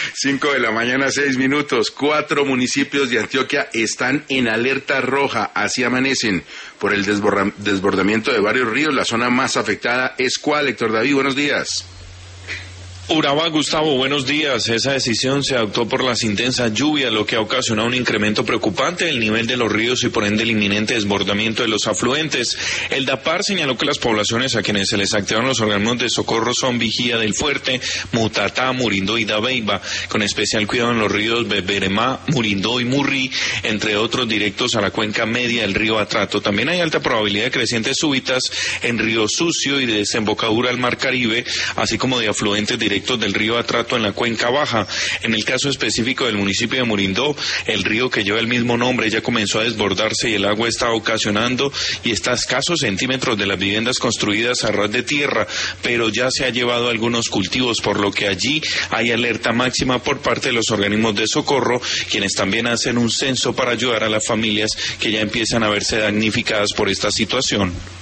5:06 a.m. 4 municipios de Antioquia están en alerta roja, así amanecen, por el desbordamiento de varios ríos. La zona más afectada es ¿cuál, Héctor David? Buenos días. Urabá, Gustavo, buenos días. Esa decisión se adoptó por las intensas lluvias, lo que ha ocasionado un incremento preocupante del nivel de los ríos y por ende el inminente desbordamiento de los afluentes. El DAPAR señaló que las poblaciones a quienes se les activaron los organismos de socorro son Vigía del Fuerte, Mutatá, Murindó y Dabeiba, con especial cuidado en los ríos Beberemá, Murindó y Murrí, entre otros directos a la cuenca media del río Atrato. También hay alta probabilidad de crecientes súbitas en Río Sucio y de desembocadura al Mar Caribe, así como de afluentes directos del río Atrato en la cuenca baja. En el caso específico del municipio de Murindó, el río que lleva el mismo nombre ya comenzó a desbordarse y el agua está ocasionando y está a escasos centímetros de las viviendas construidas a ras de tierra, pero ya se ha llevado algunos cultivos, por lo que allí hay alerta máxima por parte de los organismos de socorro, quienes también hacen un censo para ayudar a las familias que ya empiezan a verse damnificadas por esta situación.